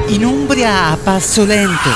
In Umbria a passo lento.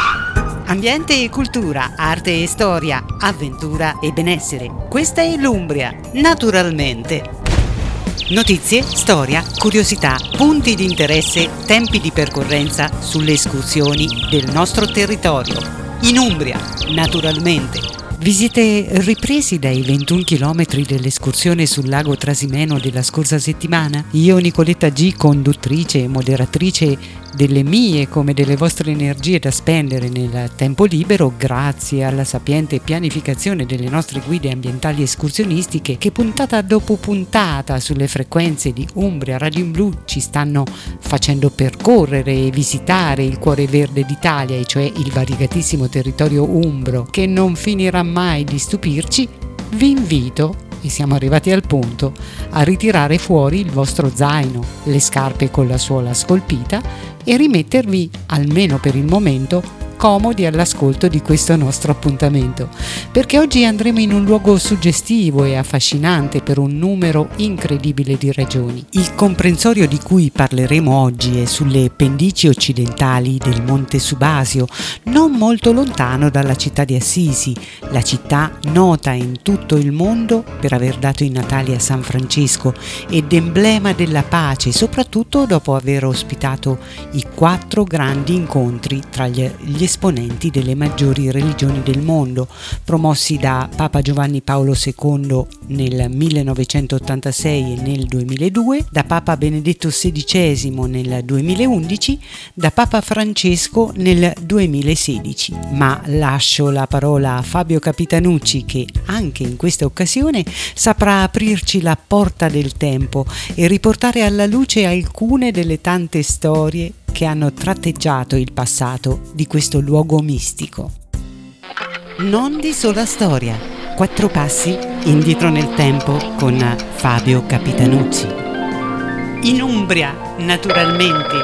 Ambiente e cultura, arte e storia, avventura e benessere. Questa è l'Umbria, naturalmente. Notizie, storia, curiosità, punti di interesse, tempi di percorrenza sulle escursioni del nostro territorio. In Umbria, naturalmente. Visite ripresi dai 21 chilometri dell'escursione sul lago Trasimeno della scorsa settimana? Io, Nicoletta G., conduttrice e moderatrice delle mie come delle vostre energie da spendere nel tempo libero, grazie alla sapiente pianificazione delle nostre guide ambientali escursionistiche che puntata dopo puntata sulle frequenze di Umbria Radio in Blu ci stanno facendo percorrere e visitare il cuore verde d'Italia, e cioè il variegatissimo territorio umbro che non finirà mai di stupirci. Vi invito, e siamo arrivati al punto, a ritirare fuori il vostro zaino, le scarpe con la suola scolpita e rimettervi, almeno per il momento, comodi all'ascolto di questo nostro appuntamento, perché oggi andremo in un luogo suggestivo e affascinante per un numero incredibile di ragioni. Il comprensorio di cui parleremo oggi è sulle pendici occidentali del Monte Subasio, non molto lontano dalla città di Assisi, la città nota in tutto il mondo per aver dato i natali a San Francesco ed emblema della pace, soprattutto dopo aver ospitato i 4 grandi incontri tra gli esponenti delle maggiori religioni del mondo, promossi da Papa Giovanni Paolo II nel 1986 e nel 2002, da Papa Benedetto XVI nel 2011, da Papa Francesco nel 2016. Ma lascio la parola a Fabio Capitanucci, che anche in questa occasione saprà aprirci la porta del tempo e riportare alla luce alcune delle tante storie che hanno tratteggiato il passato di questo luogo mistico. Non di sola storia, 4 passi indietro nel tempo con Fabio Capitanucci. In Umbria, naturalmente.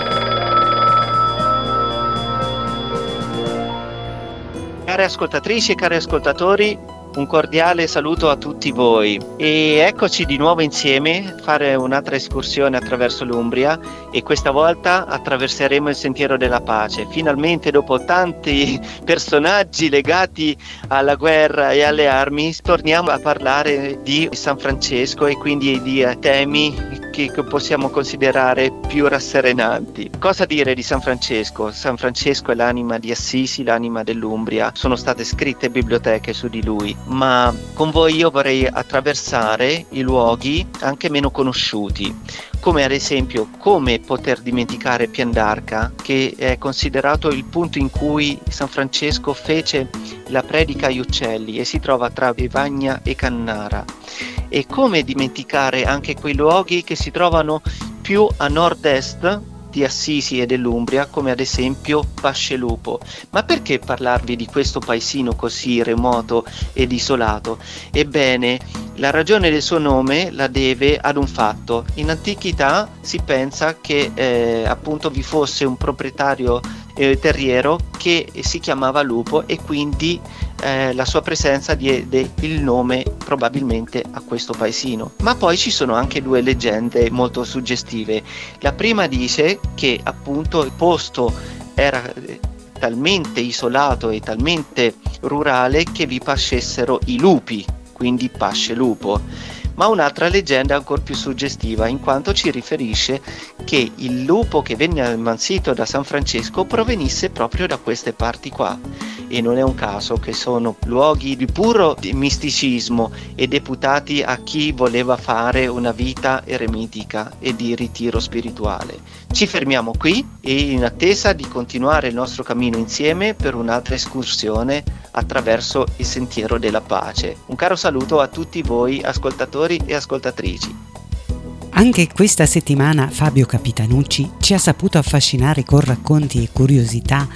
Care ascoltatrici e cari ascoltatori, un cordiale saluto a tutti voi e eccoci di nuovo insieme a fare un'altra escursione attraverso l'Umbria, e questa volta attraverseremo il Sentiero della Pace. Finalmente, dopo tanti personaggi legati alla guerra e alle armi, torniamo a parlare di San Francesco e quindi di temi che possiamo considerare più rasserenanti. Cosa dire di San Francesco? San Francesco è l'anima di Assisi, l'anima dell'Umbria. Sono state scritte biblioteche su di lui, ma con voi io vorrei attraversare i luoghi anche meno conosciuti, come ad esempio come poter dimenticare Pian d'Arca, che è considerato il punto in cui San Francesco fece la predica agli uccelli e si trova tra Vivagna e Cannara, e come dimenticare anche quei luoghi che si trovano più a nord-est di Assisi e dell'Umbria, come ad esempio Pascelupo. Ma perché parlarvi di questo paesino così remoto ed isolato? Ebbene, la ragione del suo nome la deve ad un fatto. In antichità si pensa che appunto vi fosse un proprietario terriero che si chiamava Lupo, e quindi la sua presenza diede il nome probabilmente a questo paesino. Ma poi ci sono anche 2 leggende molto suggestive. La prima dice che appunto il posto era talmente isolato e talmente rurale che vi pascessero i lupi, quindi Pascelupo. Ma un'altra leggenda è ancora più suggestiva, in quanto ci riferisce che il lupo che venne ammansito da San Francesco provenisse proprio da queste parti qua. E non è un caso che sono luoghi di puro misticismo e deputati a chi voleva fare una vita eremitica e di ritiro spirituale. Ci fermiamo qui e in attesa di continuare il nostro cammino insieme per un'altra escursione attraverso il Sentiero della Pace. Un caro saluto a tutti voi ascoltatori e ascoltatrici. Anche questa settimana Fabio Capitanucci ci ha saputo affascinare con racconti e curiosità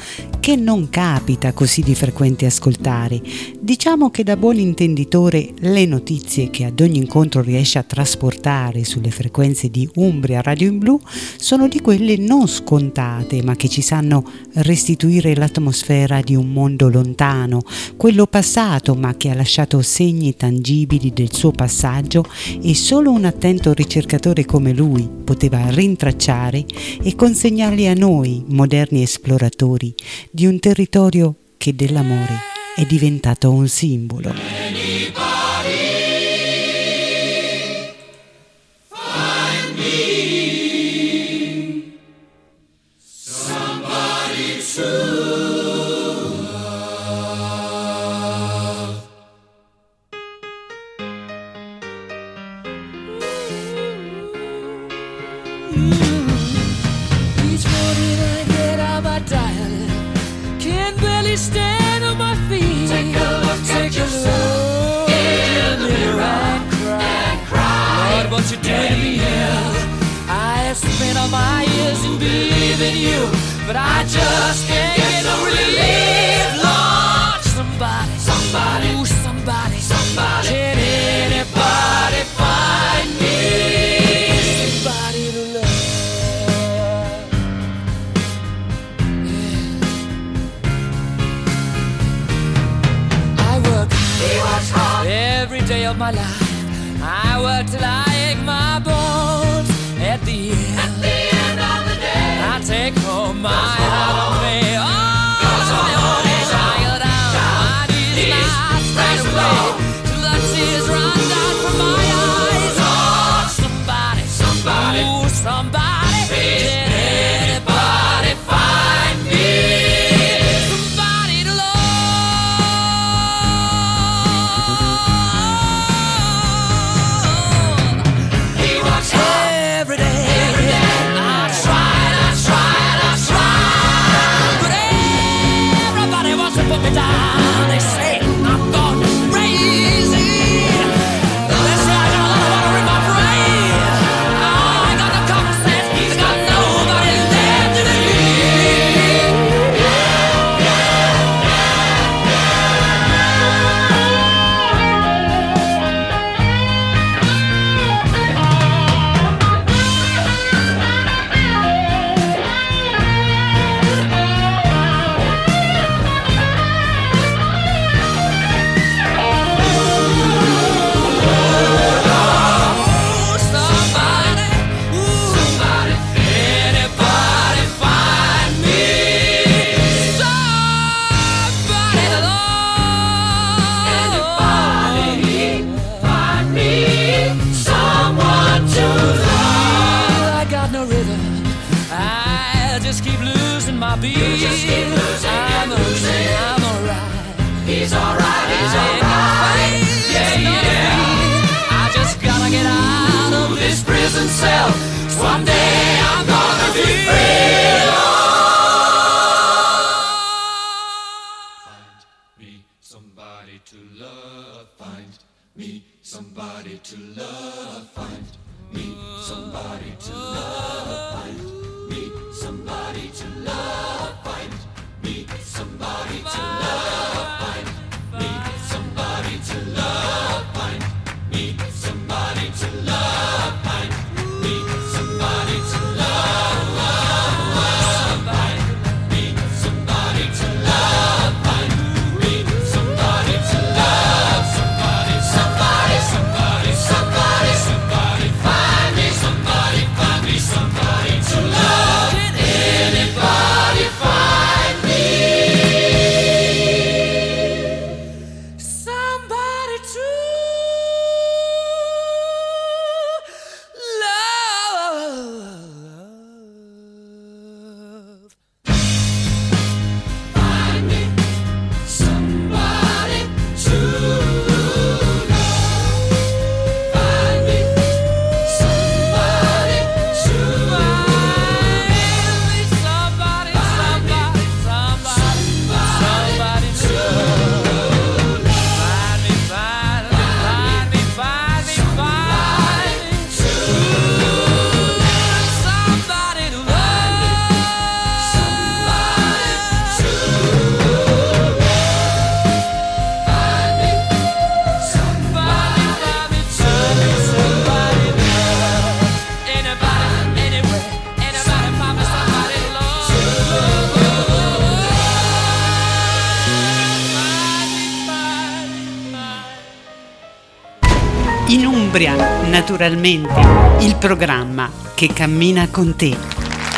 che non capita così di frequente ascoltare. Diciamo che da buon intenditore le notizie che ad ogni incontro riesce a trasportare sulle frequenze di Umbria Radio in Blu sono di quelle non scontate, ma che ci sanno restituire l'atmosfera di un mondo lontano, quello passato ma che ha lasciato segni tangibili del suo passaggio, e solo un attento ricercatore come lui poteva rintracciare e consegnarli a noi, moderni esploratori, di un territorio che dell'amore è diventato un simbolo. Stand on my feet. Take a look at yourself in the mirror and cry. Lord, what you doing to me here? I spent all my years in believing you, but I just can't get no relief. Lord, somebody, ooh, somebody, can anybody find me somebody to love? Every day of my life, I work till I ache my bones. At the end of the day, I take home my heart of me. Oh, I go down my knees and I straight away till the tears run down from my eyes. Oh, somebody, ooh, somebody, can anybody find me somebody to love? Every day. I tried, but everybody wants to put me down. They say I'm gone crazy. They say I got a lot of water in my brain. I got no common sense, I got nobody left to cell. Someday I'm gonna be free. Find me somebody to love. Find me somebody to love. Find me somebody to love. Find me somebody to love. Find me somebody to love. Find me somebody to love. Find me somebody to love. Find somebody to love, find me somebody to love, find me somebody to love, somebody, find me somebody to love. Can anybody find me somebody to Naturalmente, il programma che cammina con te.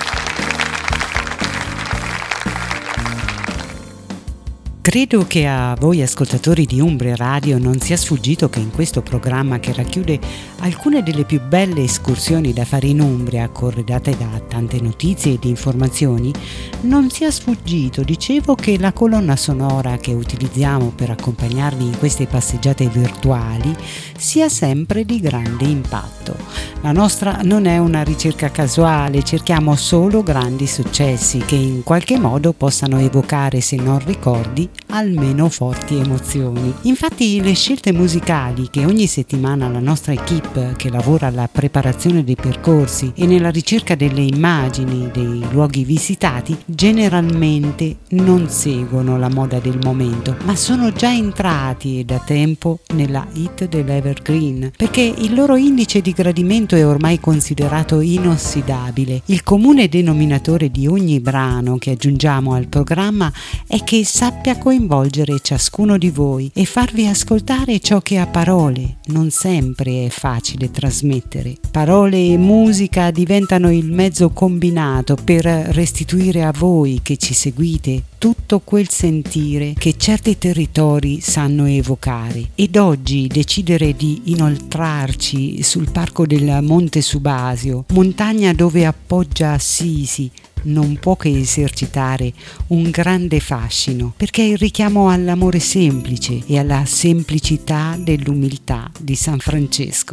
Credo che a voi ascoltatori di Umbria Radio non sia sfuggito che in questo programma, che racchiude alcune delle più belle escursioni da fare in Umbria, corredate da tante notizie ed informazioni, non sia sfuggito, dicevo, che la colonna sonora che utilizziamo per accompagnarvi in queste passeggiate virtuali sia sempre di grande impatto. La nostra non è una ricerca casuale, cerchiamo solo grandi successi che in qualche modo possano evocare, se non ricordi, almeno forti emozioni. Infatti le scelte musicali che ogni settimana la nostra equipe, che lavora alla preparazione dei percorsi e nella ricerca delle immagini dei luoghi visitati, generalmente non seguono la moda del momento, ma sono già entrati da tempo nella hit dell'Evergreen, perché il loro indice di gradimento è ormai considerato inossidabile. Il comune denominatore di ogni brano che aggiungiamo al programma è che sappia coinvolgere ciascuno di voi e farvi ascoltare ciò che a parole non sempre è facile trasmettere. Parole e musica diventano il mezzo combinato per restituire a voi che ci seguite tutto quel sentire che certi territori sanno evocare. Ed oggi decidere di inoltrarci sul parco del Monte Subasio, montagna dove appoggia Assisi, non può che esercitare un grande fascino, perché è il richiamo all'amore semplice e alla semplicità dell'umiltà di San Francesco.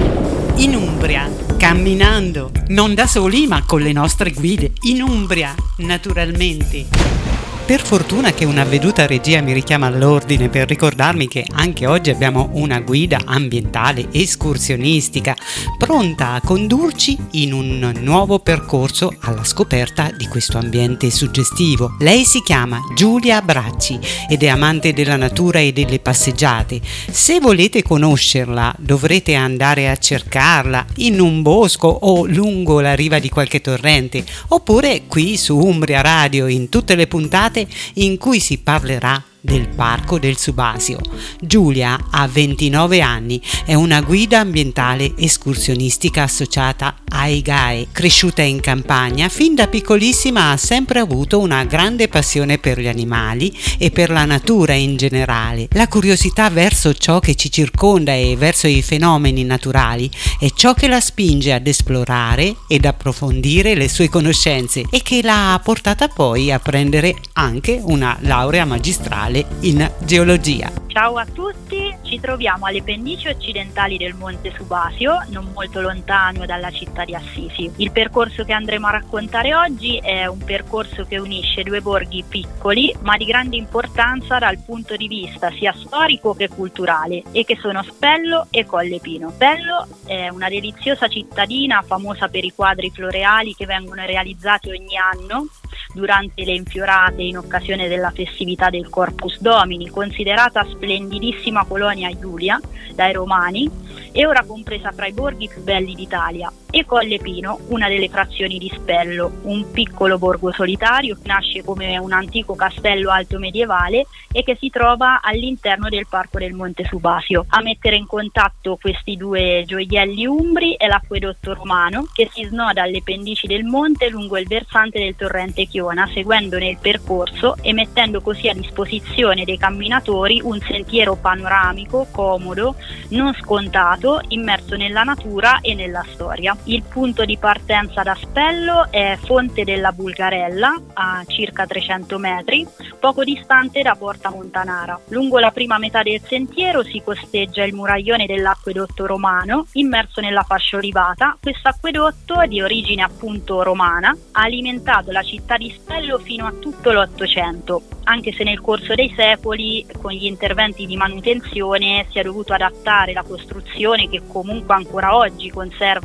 In Umbria, camminando, non da soli ma con le nostre guide, in Umbria, naturalmente. Per fortuna che una veduta regia mi richiama all'ordine per ricordarmi che anche oggi abbiamo una guida ambientale escursionistica pronta a condurci in un nuovo percorso alla scoperta di questo ambiente suggestivo. Lei si chiama Giulia Bracci ed è amante della natura e delle passeggiate. Se volete conoscerla dovrete andare a cercarla in un bosco o lungo la riva di qualche torrente, oppure qui su Umbria Radio in tutte le puntate in cui si parlerà del Parco del Subasio. Giulia ha 29 anni, è una guida ambientale escursionistica associata a EGAE. Cresciuta in campagna, fin da piccolissima ha sempre avuto una grande passione per gli animali e per la natura in generale. La curiosità verso ciò che ci circonda e verso i fenomeni naturali è ciò che la spinge ad esplorare ed approfondire le sue conoscenze e che l'ha portata poi a prendere anche una laurea magistrale in geologia. Ciao a tutti, ci troviamo alle pendici occidentali del Monte Subasio, non molto lontano dalla città di Assisi. Il percorso che andremo a raccontare oggi è un percorso che unisce due borghi piccoli ma di grande importanza dal punto di vista sia storico che culturale, e che sono Spello e Colle Pino. Spello è una deliziosa cittadina famosa per i quadri floreali che vengono realizzati ogni anno durante le infiorate in occasione della festività del Corpus Domini, considerata splendidissima colonia Iulia dai Romani e ora compresa fra i borghi più belli d'Italia. E Colle Pino, una delle frazioni di Spello, un piccolo borgo solitario che nasce come un antico castello alto medievale e che si trova all'interno del Parco del Monte Subasio. A mettere in contatto questi due gioielli umbri è l'acquedotto romano, che si snoda alle pendici del monte lungo il versante del torrente Chiona, seguendone il percorso e mettendo così a disposizione dei camminatori un sentiero panoramico, comodo, non scontato, immerso nella natura e nella storia. Il punto di partenza da Spello è Fonte della Bulgarella, a circa 300 metri, poco distante da Porta Montanara. Lungo la prima metà del sentiero si costeggia il muraglione dell'acquedotto romano, immerso nella fascia olivata. Questo acquedotto, di origine appunto romana, ha alimentato la città di Spello fino a tutto l'Ottocento, anche se nel corso dei secoli, con gli interventi di manutenzione, si è dovuto adattare la costruzione, che comunque ancora oggi conserva dei tratti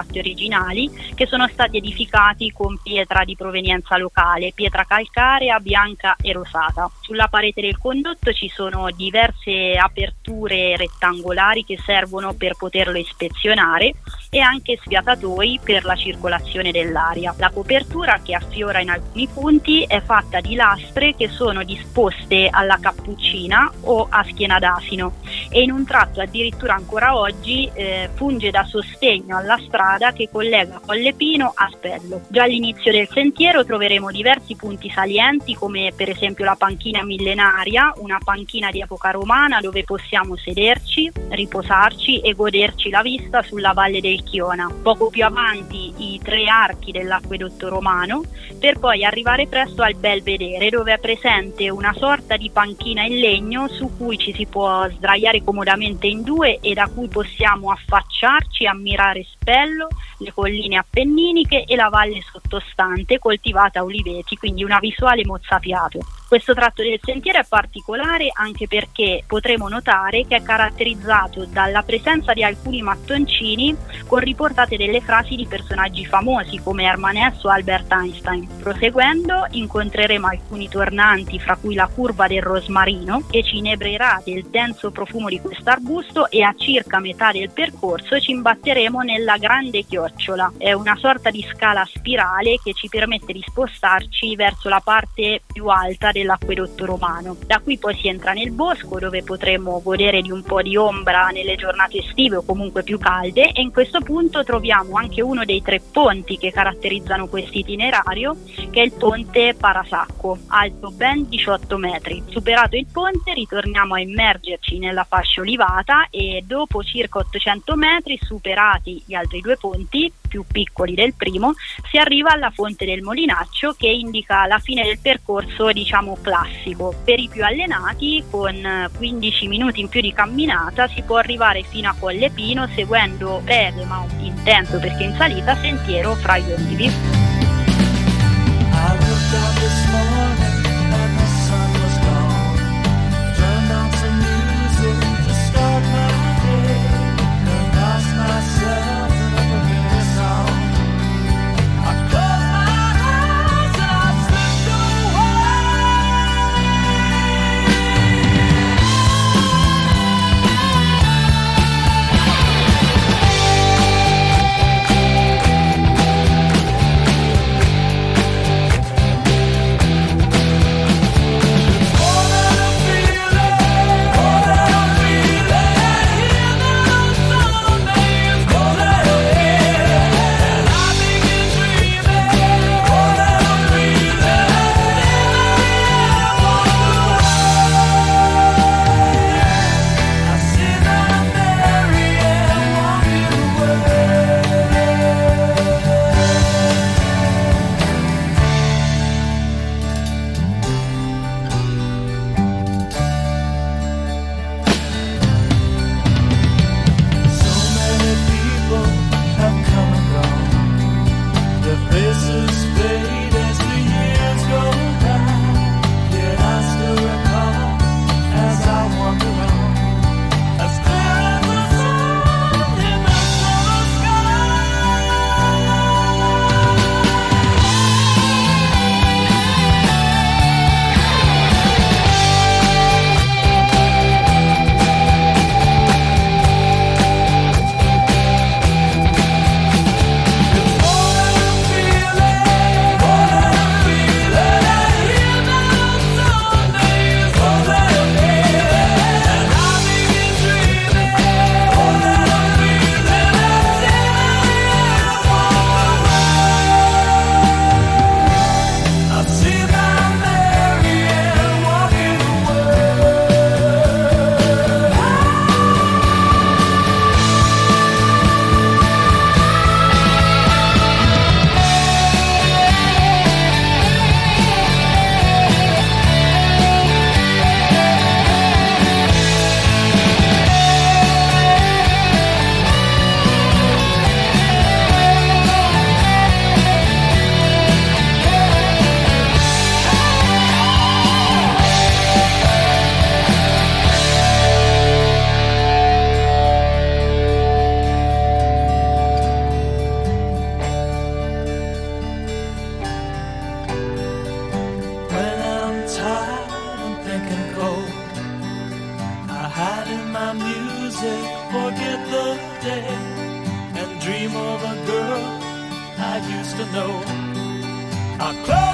tratti originali, che sono stati edificati con pietra di provenienza locale, pietra calcarea, bianca e rosata. Sulla parete del condotto ci sono diverse aperture rettangolari che servono per poterlo ispezionare e anche sfiatatoi per la circolazione dell'aria. La copertura, che affiora in alcuni punti, è fatta di lastre che sono disposte alla cappuccina o a schiena d'asino e in un tratto addirittura ancora oggi funge da sostegno alla strada che collega Colle Pino a Spello. Già all'inizio del sentiero troveremo diversi punti salienti, come per esempio la panchina millenaria, una panchina di epoca romana dove possiamo sederci, riposarci e goderci la vista sulla valle del Chiona. Poco più avanti i 3 archi dell'acquedotto romano, per poi arrivare presto al Belvedere, dove è presente una sorta di panchina in legno su cui ci si può sdraiare comodamente in 2 e da cui possiamo affacciarci e ammirare Spello, le colline appenniniche e la valle sottostante coltivata a uliveti, quindi una visuale mozzafiato. Questo tratto del sentiero è particolare anche perché potremo notare che è caratterizzato dalla presenza di alcuni mattoncini con riportate delle frasi di personaggi famosi come Hermann Hesse o Albert Einstein. Proseguendo incontreremo alcuni tornanti, fra cui la curva del rosmarino, che ci inebrerà del denso profumo di quest'arbusto, e a circa metà del percorso ci imbatteremo nella Grande Chiocciola. È una sorta di scala spirale che ci permette di spostarci verso la parte più alta dell'acquedotto romano. Da qui poi si entra nel bosco, dove potremo godere di un po' di ombra nelle giornate estive o comunque più calde, e in questo punto troviamo anche uno dei 3 ponti che caratterizzano questo itinerario, che è il ponte Parasacco, alto ben 18 metri. Superato il ponte ritorniamo a immergerci nella fascia olivata e dopo circa 800 metri, superati gli altri 2 ponti più piccoli del primo, si arriva alla fonte del Molinaccio, che indica la fine del percorso, diciamo, classico. Per i più allenati, con 15 minuti in più di camminata, si può arrivare fino a Colle Pino seguendo breve ma intenso, perché in salita, sentiero fra gli olivi. and dream of a girl I used to know. I close